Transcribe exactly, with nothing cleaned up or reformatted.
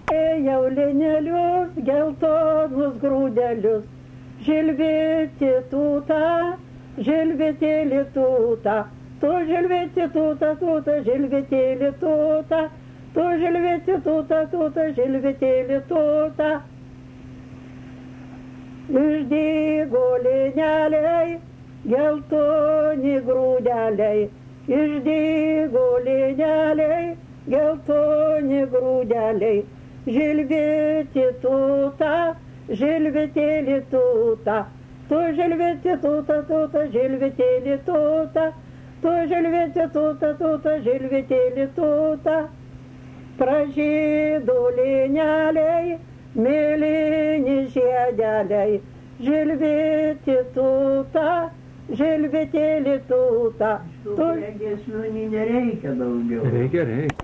Jaulinėlius, geltonus grūdelius, žilvėti tūta, žilvėtėlį tūta, tu žilvėti tūta, tūta, žilvėtėlį tūta, tu žilvėti tūta, tūta, žilvėtėlį tūta. Išdygo lineliai, geltoni grūdeliai, išdygo lineliai, geltoni grūdeliai, žilvėti tūta, žilvėtėlį tūta, tu žilvėti tūta, tūta, žilvėtėlį tūta, tu žilvėti tūta, tūta, žilvėtėlį tūta. Pražydo lineliai, mėlyni žiedeliai, žilvėti tūta, žilvėtėlį tūta. Tų giesmių nereikia daugiau. Reikia, reikia.